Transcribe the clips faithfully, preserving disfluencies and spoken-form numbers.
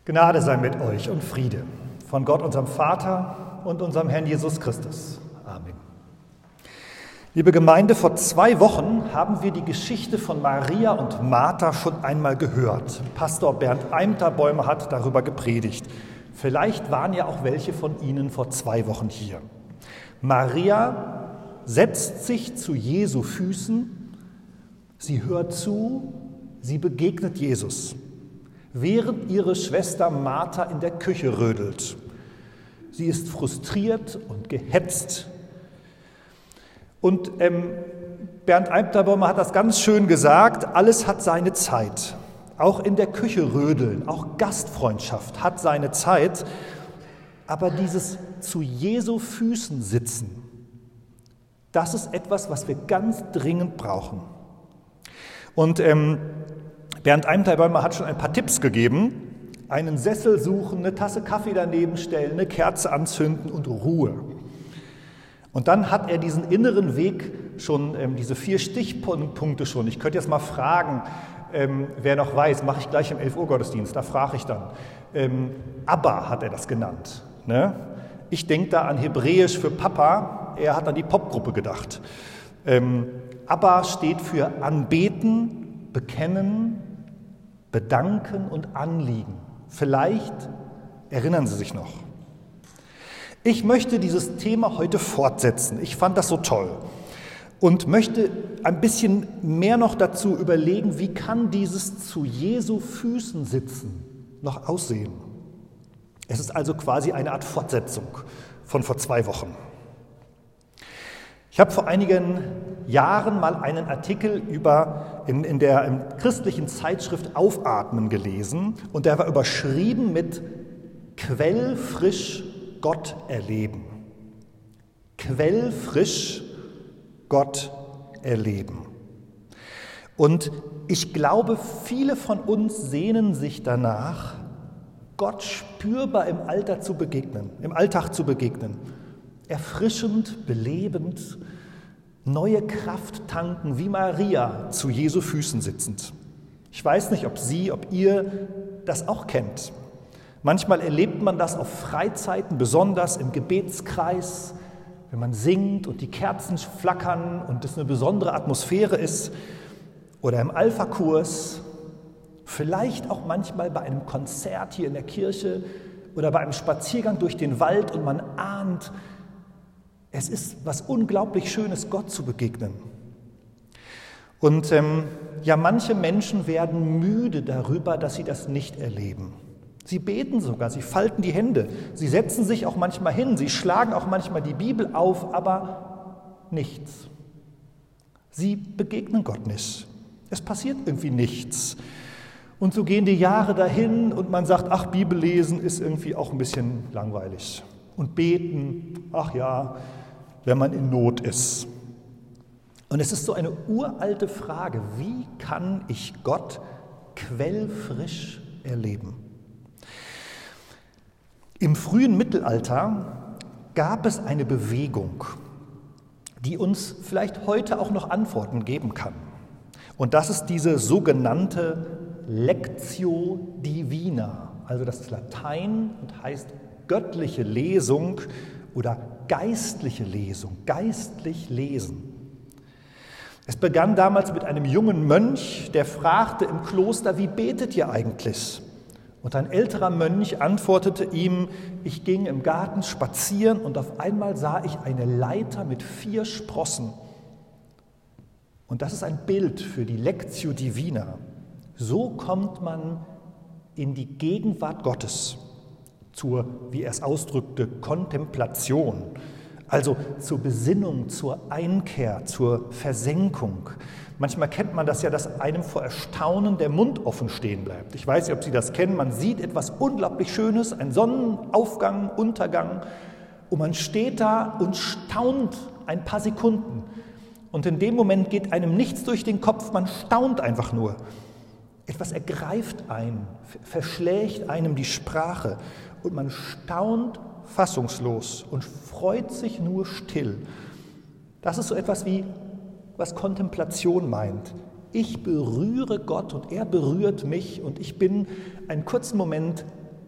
Gnade sei mit euch und Friede von Gott, unserem Vater und unserem Herrn Jesus Christus. Amen. Liebe Gemeinde, vor zwei Wochen haben wir die Geschichte von Maria und Martha schon einmal gehört. Pastor Bernd Eimterbäumer hat darüber gepredigt. Vielleicht waren ja auch welche von Ihnen vor zwei Wochen hier. Maria setzt sich zu Jesu Füßen, sie hört zu, sie begegnet Jesus, während ihre Schwester Martha in der Küche rödelt. Sie ist frustriert und gehetzt. Und ähm, Bernd Eimterbäumer hat das ganz schön gesagt, alles hat seine Zeit. Auch in der Küche rödeln, auch Gastfreundschaft hat seine Zeit. Aber dieses zu Jesu Füßen sitzen, das ist etwas, was wir ganz dringend brauchen. Und ähm, Bernd Eimterbäumer hat schon ein paar Tipps gegeben. Einen Sessel suchen, eine Tasse Kaffee daneben stellen, eine Kerze anzünden und Ruhe. Und dann hat er diesen inneren Weg schon, ähm, diese vier Stichpunkte schon. Ich könnte jetzt mal fragen, ähm, wer noch weiß, mache ich gleich im elf Uhr Gottesdienst, da frage ich dann. Ähm, Abba hat er das genannt. Ne? Ich denke da an Hebräisch für Papa, er hat an die Popgruppe gedacht. Ähm, Abba steht für Anbeten, Bekennen, Bedanken und Anliegen. Vielleicht erinnern Sie sich noch. Ich möchte dieses Thema heute fortsetzen. Ich fand das so toll und möchte ein bisschen mehr noch dazu überlegen, wie kann dieses zu Jesu Füßen sitzen noch aussehen. Es ist also quasi eine Art Fortsetzung von vor zwei Wochen. Ich habe vor einigen Jahren mal einen Artikel über in, in der in christlichen Zeitschrift Aufatmen gelesen und der war überschrieben mit Quellfrisch Gott erleben. Quellfrisch Gott erleben. Und ich glaube, viele von uns sehnen sich danach, Gott spürbar im Alltag zu begegnen, im Alltag zu begegnen. Erfrischend, belebend, neue Kraft tanken, wie Maria zu Jesu Füßen sitzend. Ich weiß nicht, ob Sie, ob ihr das auch kennt. Manchmal erlebt man das auf Freizeiten, besonders im Gebetskreis, wenn man singt und die Kerzen flackern und es eine besondere Atmosphäre ist, oder im Alpha-Kurs, vielleicht auch manchmal bei einem Konzert hier in der Kirche oder bei einem Spaziergang durch den Wald und man ahnt, es ist was unglaublich Schönes, Gott zu begegnen. Und ähm, ja, manche Menschen werden müde darüber, dass sie das nicht erleben. Sie beten sogar, sie falten die Hände, sie setzen sich auch manchmal hin, sie schlagen auch manchmal die Bibel auf, aber nichts. Sie begegnen Gott nicht. Es passiert irgendwie nichts. Und so gehen die Jahre dahin und man sagt, ach, Bibel lesen ist irgendwie auch ein bisschen langweilig. Und beten, ach ja, wenn man in Not ist. Und es ist so eine uralte Frage, wie kann ich Gott quellfrisch erleben? Im frühen Mittelalter gab es eine Bewegung, die uns vielleicht heute auch noch Antworten geben kann. Und das ist diese sogenannte Lectio Divina, also das ist Latein und heißt göttliche Lesung oder geistliche Lesung, geistlich lesen. Es begann damals mit einem jungen Mönch, der fragte im Kloster, wie betet ihr eigentlich? Und ein älterer Mönch antwortete ihm, ich ging im Garten spazieren und auf einmal sah ich eine Leiter mit vier Sprossen. Und das ist ein Bild für die Lectio Divina. So kommt man in die Gegenwart Gottes, zur, wie er es ausdrückte, Kontemplation, also zur Besinnung, zur Einkehr, zur Versenkung. Manchmal kennt man das ja, dass einem vor Erstaunen der Mund offen stehen bleibt. Ich weiß nicht, ob Sie das kennen, man sieht etwas unglaublich Schönes, einen Sonnenaufgang, Untergang, und man steht da und staunt ein paar Sekunden. Und in dem Moment geht einem nichts durch den Kopf, man staunt einfach nur. Etwas ergreift einen, verschlägt einem die Sprache und man staunt fassungslos und freut sich nur still. Das ist so etwas wie, was Kontemplation meint. Ich berühre Gott und er berührt mich und ich bin einen kurzen Moment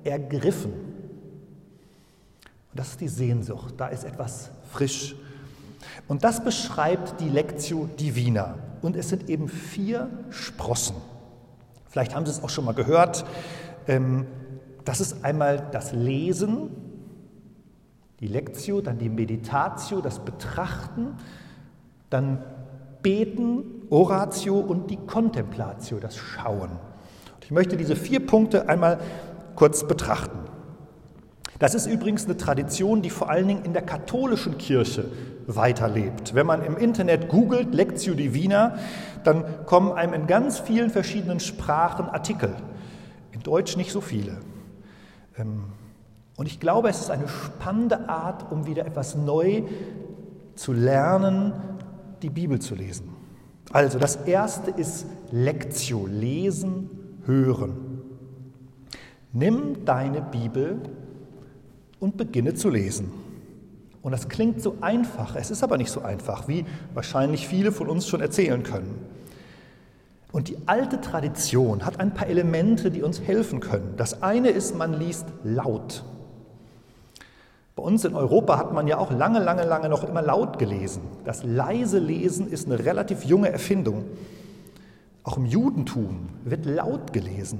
ergriffen. Und das ist die Sehnsucht, da ist etwas frisch. Und das beschreibt die Lectio Divina. Und es sind eben vier Sprossen. Vielleicht haben Sie es auch schon mal gehört. Das ist einmal das Lesen, die Lectio, dann die Meditatio, das Betrachten, dann Beten, Oratio und die Contemplatio, das Schauen. Und ich möchte diese vier Punkte einmal kurz betrachten. Das ist übrigens eine Tradition, die vor allen Dingen in der katholischen Kirche weiterlebt. Wenn man im Internet googelt, Lectio Divina, dann kommen einem in ganz vielen verschiedenen Sprachen Artikel. In Deutsch nicht so viele. Und ich glaube, es ist eine spannende Art, um wieder etwas neu zu lernen, die Bibel zu lesen. Also das erste ist Lectio, lesen, hören. Nimm deine Bibel und beginne zu lesen. Und das klingt so einfach, es ist aber nicht so einfach, wie wahrscheinlich viele von uns schon erzählen können. Und die alte Tradition hat ein paar Elemente, die uns helfen können. Das eine ist, man liest laut. Bei uns in Europa hat man ja auch lange, lange, lange noch immer laut gelesen. Das leise Lesen ist eine relativ junge Erfindung. Auch im Judentum wird laut gelesen.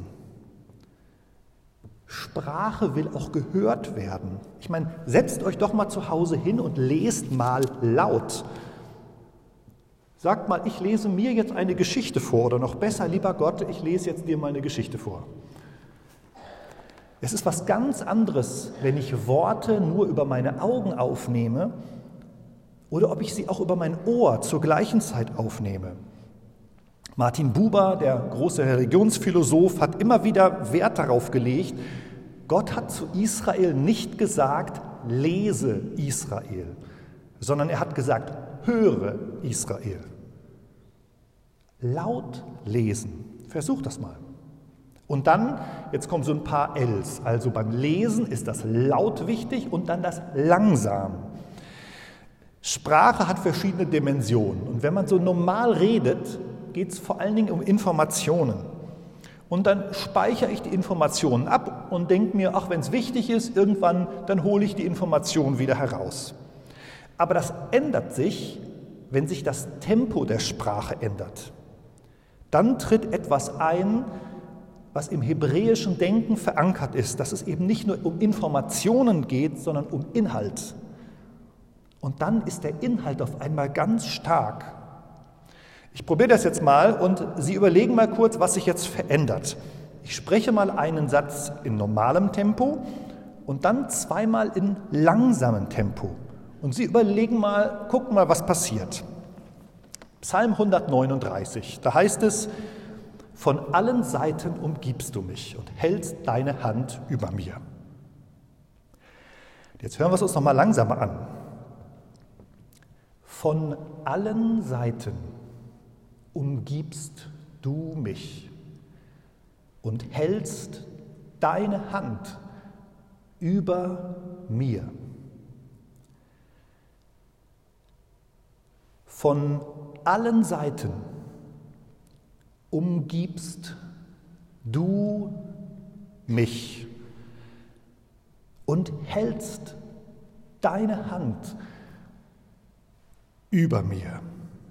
Sprache will auch gehört werden. Ich meine, setzt euch doch mal zu Hause hin und lest mal laut. Sagt mal, ich lese mir jetzt eine Geschichte vor oder noch besser, lieber Gott, ich lese jetzt dir meine Geschichte vor. Es ist was ganz anderes, wenn ich Worte nur über meine Augen aufnehme oder ob ich sie auch über mein Ohr zur gleichen Zeit aufnehme. Martin Buber, der große Religionsphilosoph, hat immer wieder Wert darauf gelegt, Gott hat zu Israel nicht gesagt, lese Israel, sondern er hat gesagt, höre Israel. Laut lesen. Versuch das mal. Und dann, jetzt kommen so ein paar Ls. Also beim Lesen ist das laut wichtig und dann das langsam. Sprache hat verschiedene Dimensionen. Und wenn man so normal redet, geht es vor allen Dingen um Informationen. Und dann speichere ich die Informationen ab und denke mir, ach, wenn es wichtig ist, irgendwann, dann hole ich die Informationen wieder heraus. Aber das ändert sich, wenn sich das Tempo der Sprache ändert. Dann tritt etwas ein, was im hebräischen Denken verankert ist, dass es eben nicht nur um Informationen geht, sondern um Inhalt. Und dann ist der Inhalt auf einmal ganz stark. Ich probiere das jetzt mal und Sie überlegen mal kurz, was sich jetzt verändert. Ich spreche mal einen Satz in normalem Tempo und dann zweimal in langsamem Tempo. Und Sie überlegen mal, gucken mal, was passiert. Psalm hundertneununddreißig, da heißt es, von allen Seiten umgibst du mich und hältst deine Hand über mir. Jetzt hören wir es uns noch mal langsamer an. Von allen Seiten umgibst du mich und hältst deine Hand über mir. Von allen Seiten umgibst du mich und hältst deine Hand über mir.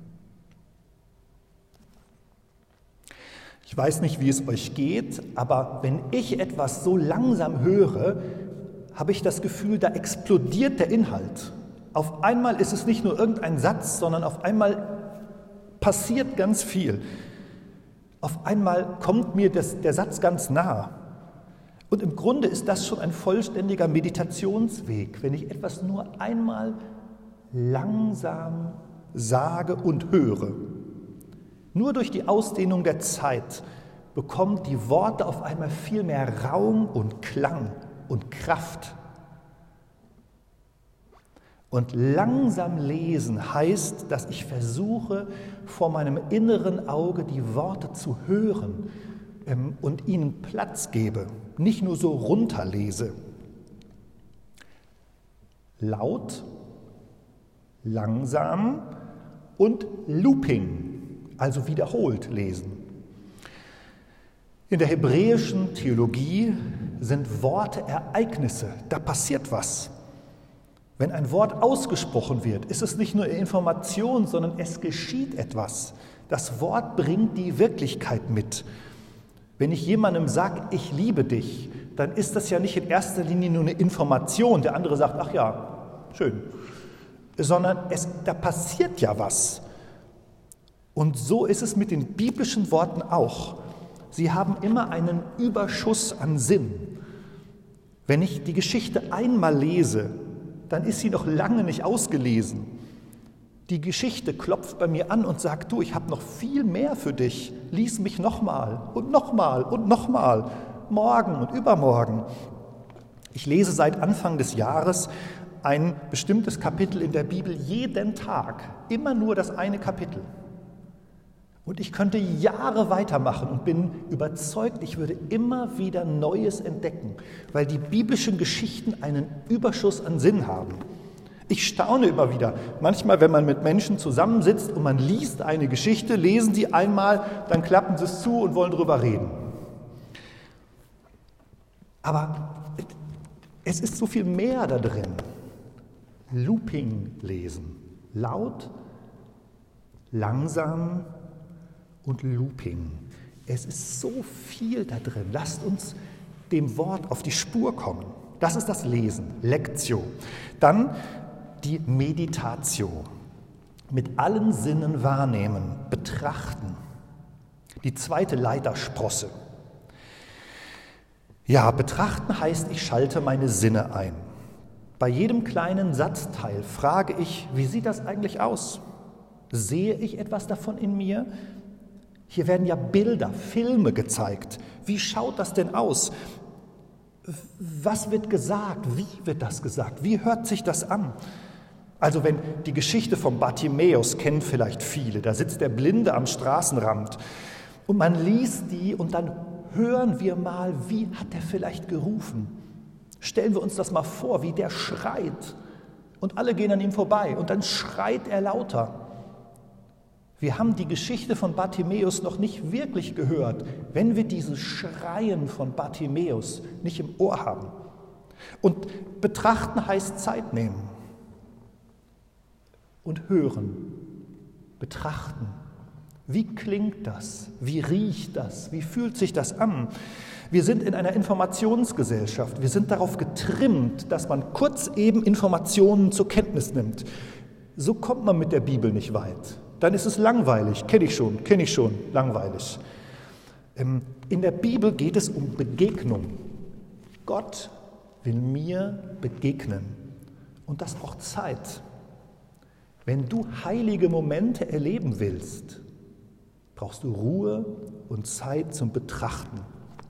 Ich weiß nicht, wie es euch geht, aber wenn ich etwas so langsam höre, habe ich das Gefühl, da explodiert der Inhalt. Auf einmal ist es nicht nur irgendein Satz, sondern auf einmal passiert ganz viel. Auf einmal kommt mir das, der Satz ganz nah. Und im Grunde ist das schon ein vollständiger Meditationsweg, wenn ich etwas nur einmal langsam sage und höre. Nur durch die Ausdehnung der Zeit bekommen die Worte auf einmal viel mehr Raum und Klang und Kraft. Und langsam lesen heißt, dass ich versuche, vor meinem inneren Auge die Worte zu hören ähm, und ihnen Platz gebe, nicht nur so runterlese. Laut, langsam und Looping, also wiederholt lesen. In der hebräischen Theologie sind Worte Ereignisse, da passiert was. Wenn ein Wort ausgesprochen wird, ist es nicht nur Information, sondern es geschieht etwas. Das Wort bringt die Wirklichkeit mit. Wenn ich jemandem sage, ich liebe dich, dann ist das ja nicht in erster Linie nur eine Information. Der andere sagt, ach ja, schön. Sondern es, da passiert ja was. Und so ist es mit den biblischen Worten auch. Sie haben immer einen Überschuss an Sinn. Wenn ich die Geschichte einmal lese, dann ist sie noch lange nicht ausgelesen. Die Geschichte klopft bei mir an und sagt, du, ich habe noch viel mehr für dich. Lies mich nochmal und nochmal und nochmal, morgen und übermorgen. Ich lese seit Anfang des Jahres ein bestimmtes Kapitel in der Bibel jeden Tag, immer nur das eine Kapitel. Und ich könnte Jahre weitermachen und bin überzeugt, ich würde immer wieder Neues entdecken, weil die biblischen Geschichten einen Überschuss an Sinn haben. Ich staune immer wieder. Manchmal, wenn man mit Menschen zusammensitzt und man liest eine Geschichte, lesen sie einmal, dann klappen sie es zu und wollen drüber reden. Aber es ist so viel mehr da drin. Looping lesen. Laut, langsam und Looping. Es ist so viel da drin. Lasst uns dem Wort auf die Spur kommen. Das ist das Lesen, Lectio. Dann die Meditatio. Mit allen Sinnen wahrnehmen, betrachten. Die zweite Leitersprosse. Ja, betrachten heißt, ich schalte meine Sinne ein. Bei jedem kleinen Satzteil frage ich, wie sieht das eigentlich aus? Sehe ich etwas davon in mir? Hier werden ja Bilder, Filme gezeigt. Wie schaut das denn aus? Was wird gesagt? Wie wird das gesagt? Wie hört sich das an? Also wenn die Geschichte von Bartimäus kennen vielleicht viele, da sitzt der Blinde am Straßenrand und man liest die und dann hören wir mal, wie hat er vielleicht gerufen? Stellen wir uns das mal vor, wie der schreit und alle gehen an ihm vorbei und dann schreit er lauter. Wir haben die Geschichte von Bartimäus noch nicht wirklich gehört, wenn wir dieses Schreien von Bartimäus nicht im Ohr haben. Und betrachten heißt Zeit nehmen und hören, betrachten. Wie klingt das? Wie riecht das? Wie fühlt sich das an? Wir sind in einer Informationsgesellschaft. Wir sind darauf getrimmt, dass man kurz eben Informationen zur Kenntnis nimmt. So kommt man mit der Bibel nicht weit. Dann ist es langweilig. Kenne ich schon, kenne ich schon, langweilig. In der Bibel geht es um Begegnung. Gott will mir begegnen. Und das braucht Zeit. Wenn du heilige Momente erleben willst, brauchst du Ruhe und Zeit zum Betrachten.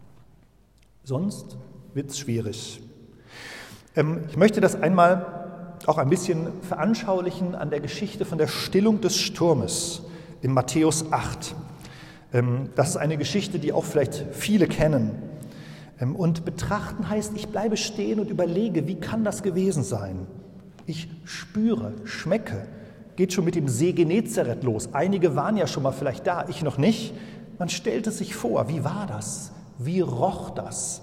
Sonst wird es schwierig. Ähm, ich möchte das einmal auch ein bisschen veranschaulichen an der Geschichte von der Stillung des Sturmes in Matthäus acht. Ähm, das ist eine Geschichte, die auch vielleicht viele kennen. Ähm, und betrachten heißt, ich bleibe stehen und überlege, wie kann das gewesen sein? Ich spüre, schmecke. Geht schon mit dem See Genezareth los. Einige waren ja schon mal vielleicht da, ich noch nicht. Man stellt es sich vor, wie war das? Wie roch das?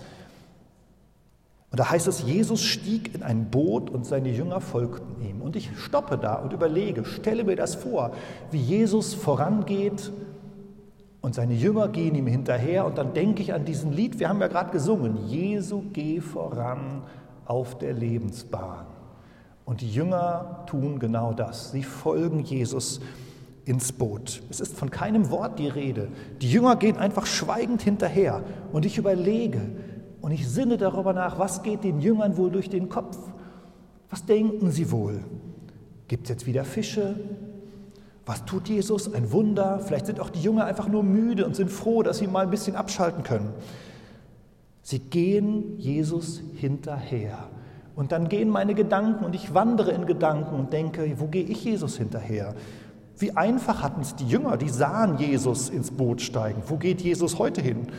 Und da heißt es, Jesus stieg in ein Boot und seine Jünger folgten ihm. Und ich stoppe da und überlege, stelle mir das vor, wie Jesus vorangeht und seine Jünger gehen ihm hinterher. Und dann denke ich an diesen Lied, wir haben ja gerade gesungen, Jesu, geh voran auf der Lebensbahn. Und die Jünger tun genau das. Sie folgen Jesus ins Boot. Es ist von keinem Wort die Rede. Die Jünger gehen einfach schweigend hinterher. Und ich überlege und ich sinne darüber nach, was geht den Jüngern wohl durch den Kopf? Was denken sie wohl? Gibt es jetzt wieder Fische? Was tut Jesus? Ein Wunder? Vielleicht sind auch die Jünger einfach nur müde und sind froh, dass sie mal ein bisschen abschalten können. Sie gehen Jesus hinterher. Und dann gehen meine Gedanken und ich wandere in Gedanken und denke, wo gehe ich Jesus hinterher? Wie einfach hatten es die Jünger, die sahen Jesus ins Boot steigen. Wo geht Jesus heute hin?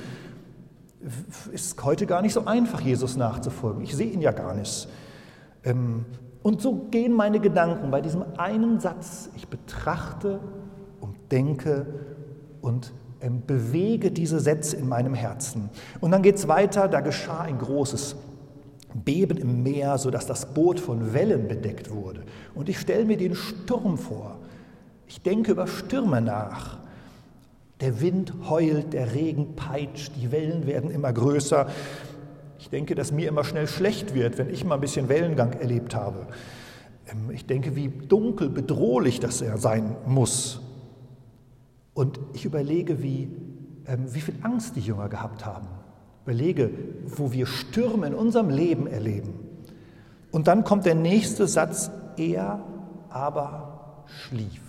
Ist heute gar nicht so einfach, Jesus nachzufolgen. Ich sehe ihn ja gar nicht. Und so gehen meine Gedanken bei diesem einen Satz. Ich betrachte und denke und ähm, bewege diese Sätze in meinem Herzen. Und dann geht es weiter, da geschah ein großes Beben im Meer, sodass das Boot von Wellen bedeckt wurde. Und ich stelle mir den Sturm vor. Ich denke über Stürme nach. Der Wind heult, der Regen peitscht, die Wellen werden immer größer. Ich denke, dass mir immer schnell schlecht wird, wenn ich mal ein bisschen Wellengang erlebt habe. Ich denke, wie dunkel, bedrohlich das sein muss. Und ich überlege, wie, wie viel Angst die Jünger gehabt haben. Überlege, wo wir Stürme in unserem Leben erleben. Und dann kommt der nächste Satz, er aber schlief.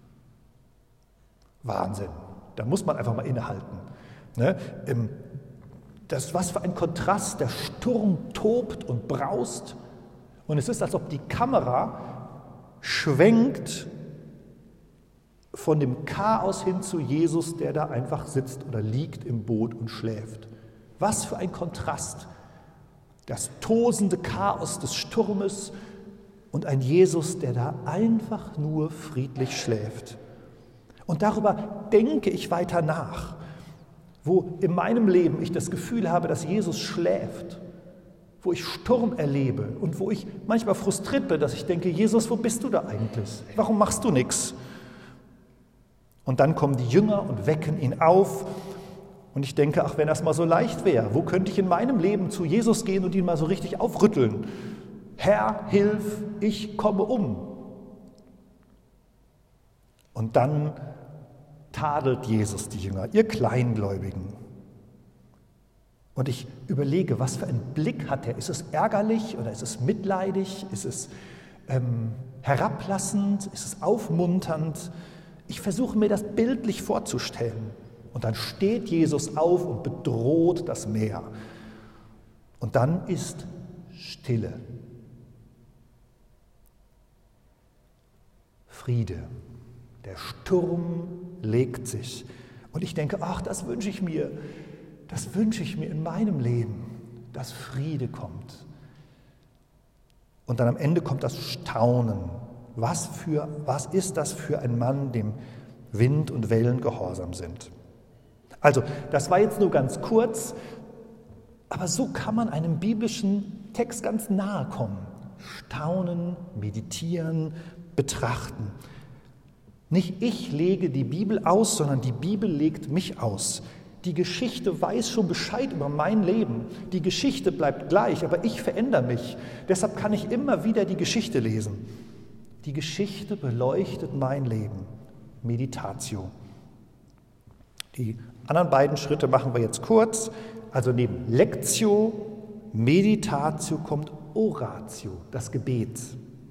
Wahnsinn, da muss man einfach mal innehalten. Ne? Das, was für ein Kontrast, der Sturm tobt und braust und es ist, als ob die Kamera schwenkt von dem Chaos hin zu Jesus, der da einfach sitzt oder liegt im Boot und schläft. Was für ein Kontrast. Das tosende Chaos des Sturmes und ein Jesus, der da einfach nur friedlich schläft. Und darüber denke ich weiter nach, wo in meinem Leben ich das Gefühl habe, dass Jesus schläft, wo ich Sturm erlebe und wo ich manchmal frustriert bin, dass ich denke, Jesus, wo bist du da eigentlich? Warum machst du nichts? Und dann kommen die Jünger und wecken ihn auf. Und ich denke, ach, wenn das mal so leicht wäre, wo könnte ich in meinem Leben zu Jesus gehen und ihn mal so richtig aufrütteln? Herr, hilf, ich komme um. Und dann tadelt Jesus die Jünger, ihr Kleingläubigen. Und ich überlege, was für einen Blick hat er? Ist es ärgerlich oder ist es mitleidig? Ist es ähm, herablassend? Ist es aufmunternd? Ich versuche mir das bildlich vorzustellen. Und dann steht Jesus auf und bedroht das Meer. Und dann ist Stille. Friede. Der Sturm legt sich. Und ich denke, ach, das wünsche ich mir. Das wünsche ich mir in meinem Leben, dass Friede kommt. Und dann am Ende kommt das Staunen. Was, für, was ist das für ein Mann, dem Wind und Wellen gehorsam sind? Also, das war jetzt nur ganz kurz, aber so kann man einem biblischen Text ganz nahe kommen. Staunen, meditieren, betrachten. Nicht ich lege die Bibel aus, sondern die Bibel legt mich aus. Die Geschichte weiß schon Bescheid über mein Leben. Die Geschichte bleibt gleich, aber ich verändere mich. Deshalb kann ich immer wieder die Geschichte lesen. Die Geschichte beleuchtet mein Leben. Meditatio. Die anderen beiden Schritte machen wir jetzt kurz. Also neben Lectio, Meditatio kommt Oratio, das Gebet.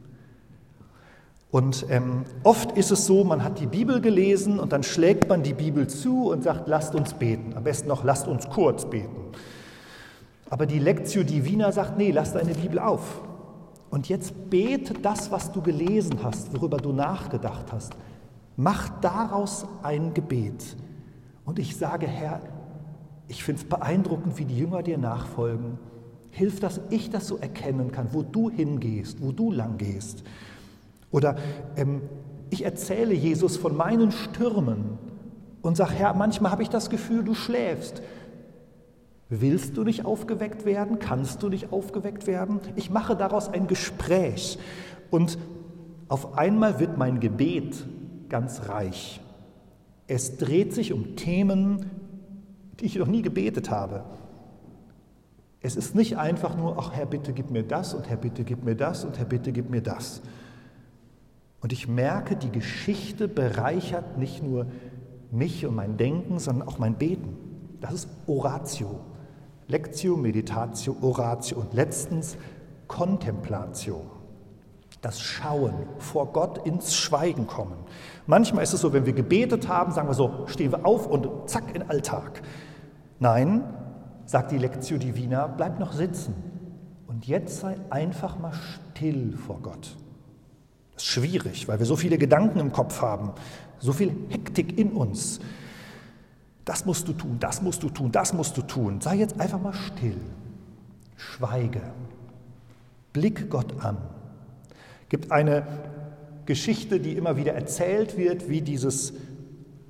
Und ähm, oft ist es so, man hat die Bibel gelesen und dann schlägt man die Bibel zu und sagt, lasst uns beten. Am besten noch, lasst uns kurz beten. Aber die Lectio Divina sagt, nee, lass deine Bibel auf. Und jetzt bete das, was du gelesen hast, worüber du nachgedacht hast. Mach daraus ein Gebet. Und ich sage, Herr, ich finde es beeindruckend, wie die Jünger dir nachfolgen. Hilf, dass ich das so erkennen kann, wo du hingehst, wo du lang gehst. Oder ähm, ich erzähle Jesus von meinen Stürmen und sage, Herr, manchmal habe ich das Gefühl, du schläfst. Willst du nicht aufgeweckt werden? Kannst du nicht aufgeweckt werden? Ich mache daraus ein Gespräch und auf einmal wird mein Gebet ganz reich. Es dreht sich um Themen, die ich noch nie gebetet habe. Es ist nicht einfach nur, ach Herr, bitte gib mir das und Herr, bitte gib mir das und Herr, bitte gib mir das. Und ich merke, die Geschichte bereichert nicht nur mich und mein Denken, sondern auch mein Beten. Das ist Oratio. Lectio, Meditatio, Oratio und letztens Contemplatio. Das Schauen, vor Gott ins Schweigen kommen. Manchmal ist es so, wenn wir gebetet haben, sagen wir so, stehen wir auf und zack in den Alltag. Nein, sagt die Lectio Divina, bleib noch sitzen. Und jetzt sei einfach mal still vor Gott. Das ist schwierig, weil wir so viele Gedanken im Kopf haben, so viel Hektik in uns. Das musst du tun, das musst du tun, das musst du tun. Sei jetzt einfach mal still. Schweige. Blick Gott an. Es gibt eine Geschichte, die immer wieder erzählt wird, wie dieses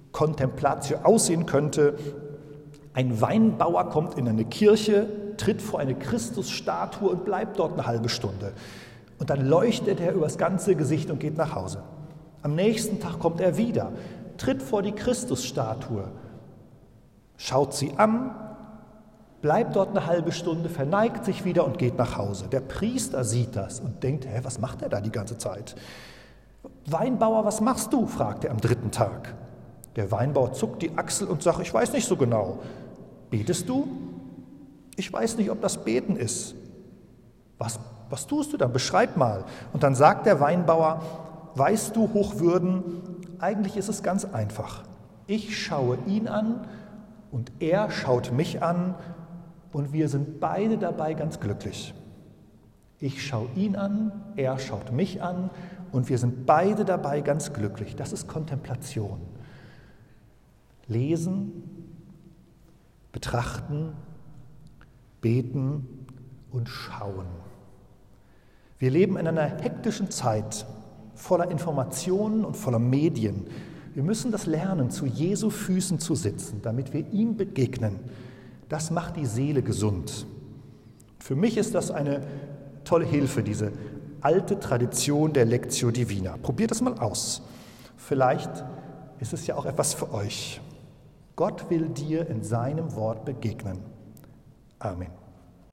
Contemplatio aussehen könnte. Ein Weinbauer kommt in eine Kirche, tritt vor eine Christusstatue und bleibt dort eine halbe Stunde. Und dann leuchtet er übers ganze Gesicht und geht nach Hause. Am nächsten Tag kommt er wieder, tritt vor die Christusstatue, schaut sie an, bleibt dort eine halbe Stunde, verneigt sich wieder und geht nach Hause. Der Priester sieht das und denkt, hä, was macht er da die ganze Zeit? Weinbauer, was machst du? Fragt er am dritten Tag. Der Weinbauer zuckt die Achsel und sagt, ich weiß nicht so genau. Betest du? Ich weiß nicht, ob das Beten ist. Was, was tust du dann? Beschreib mal. Und dann sagt der Weinbauer, weißt du, Hochwürden, eigentlich ist es ganz einfach. Ich schaue ihn an und er schaut mich an und wir sind beide dabei ganz glücklich. Ich schaue ihn an, er schaut mich an und wir sind beide dabei ganz glücklich. Das ist Kontemplation. Lesen, betrachten, beten und schauen. Wir leben in einer hektischen Zeit, voller Informationen und voller Medien. Wir müssen das lernen, zu Jesu Füßen zu sitzen, damit wir ihm begegnen. Das macht die Seele gesund. Für mich ist das eine tolle Hilfe, diese alte Tradition der Lectio Divina. Probiert das mal aus. Vielleicht ist es ja auch etwas für euch. Gott will dir in seinem Wort begegnen. Amen.